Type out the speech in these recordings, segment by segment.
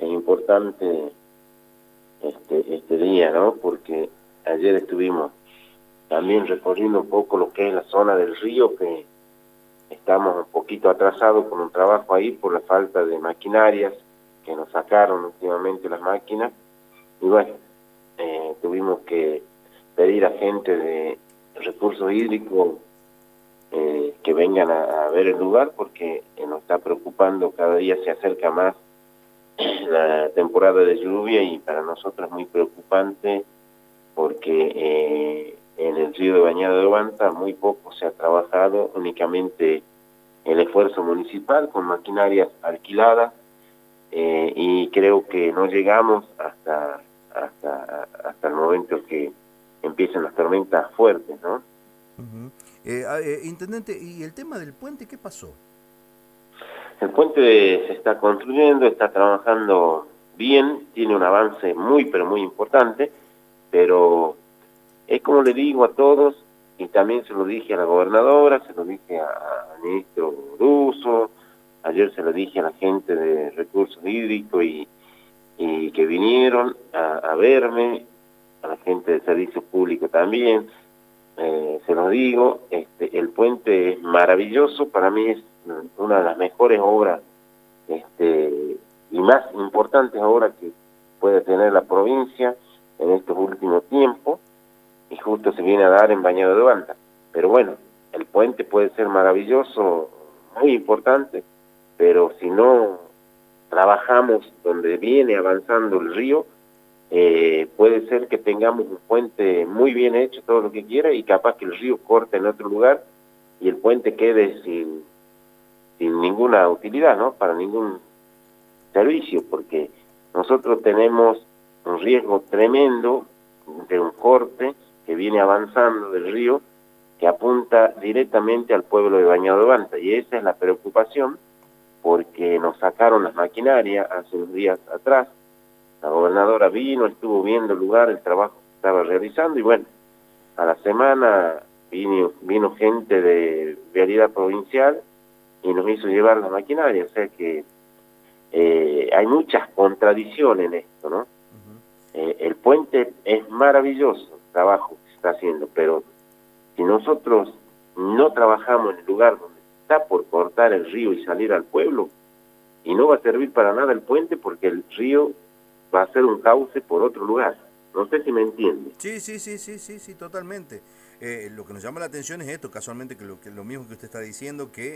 es importante este día, ¿no? Porque ayer estuvimos también recorriendo un poco lo que es la zona del río, que estamos un poquito atrasados con un trabajo ahí por la falta de maquinarias, que nos sacaron últimamente las máquinas, y bueno, tuvimos que pedir a gente de recursos hídricos que vengan a ver el lugar, porque nos está preocupando, cada día se acerca más la temporada de lluvia y para nosotros es muy preocupante porque en el río de Bañado de Obanta muy poco se ha trabajado, únicamente el esfuerzo municipal con maquinarias alquiladas, y creo que no llegamos hasta el momento que empiecen las tormentas fuertes, ¿no? Intendente, ¿y el tema del puente qué pasó? El puente se está construyendo, está trabajando bien, tiene un avance muy, pero muy importante, pero es como le digo a todos, y también se lo dije a la gobernadora, se lo dije al ministro Russo, ayer se lo dije a la gente de recursos hídricos y que vinieron a verme, a la gente de servicio público también, se lo digo, el puente es maravilloso, para mí es una de las mejores obras y más importantes obras que puede tener la provincia en estos últimos tiempos, y justo se viene a dar en Bañado de Obanta. Pero bueno, el puente puede ser maravilloso, muy importante, pero si no trabajamos donde viene avanzando el río, puede ser que tengamos un puente muy bien hecho, todo lo que quiera, y capaz que el río corte en otro lugar y el puente quede sin ninguna utilidad, ¿no? Para ningún servicio, porque nosotros tenemos un riesgo tremendo de un corte que viene avanzando del río, que apunta directamente al pueblo de Bañado de Obanta, y esa es la preocupación, porque nos sacaron las maquinarias hace unos días atrás. La gobernadora vino, estuvo viendo el lugar, el trabajo que estaba realizando, y bueno, a la semana vino gente de vialidad provincial y nos hizo llevar la maquinaria, o sea que hay muchas contradicciones en esto, ¿no? El puente es maravilloso, el trabajo que se está haciendo, pero si nosotros no trabajamos en el lugar donde está por cortar el río y salir al pueblo, y no va a servir para nada el puente porque el río va a ser un cauce por otro lugar. No sé si me entiende. Sí, sí, sí, sí, sí, sí, totalmente. Lo que nos llama la atención es esto, casualmente, que lo mismo que usted está diciendo, que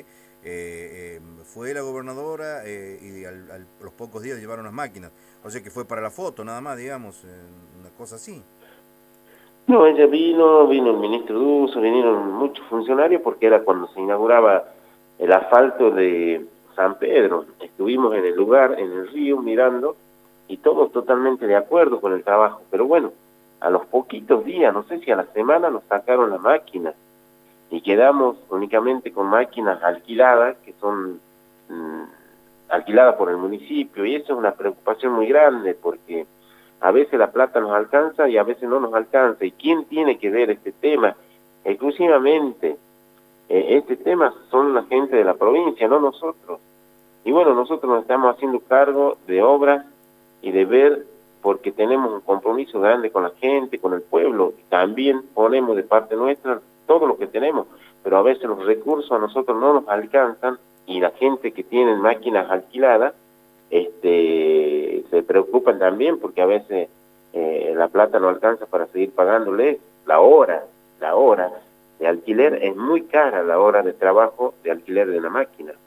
fue la gobernadora y los pocos días llevaron las máquinas. O sea que fue para la foto, nada más, digamos, una cosa así. No, ella vino el ministro Duso, vinieron muchos funcionarios porque era cuando se inauguraba el asfalto de San Pedro. Estuvimos en el lugar, en el río, mirando, y todos totalmente de acuerdo con el trabajo. Pero bueno, a los poquitos días, no sé si a la semana, nos sacaron la máquina y quedamos únicamente con máquinas alquiladas, que son alquiladas por el municipio, y eso es una preocupación muy grande porque a veces la plata nos alcanza y a veces no nos alcanza. ¿Y quién tiene que ver este tema? Exclusivamente, este tema son la gente de la provincia, no nosotros. Y bueno, nosotros nos estamos haciendo cargo de obras y de ver, porque tenemos un compromiso grande con la gente, con el pueblo, y también ponemos de parte nuestra todo lo que tenemos, pero a veces los recursos a nosotros no nos alcanzan, y la gente que tiene máquinas alquiladas se preocupan también porque a veces la plata no alcanza para seguir pagándole la hora de alquiler, es muy cara la hora de trabajo de alquiler de una máquina.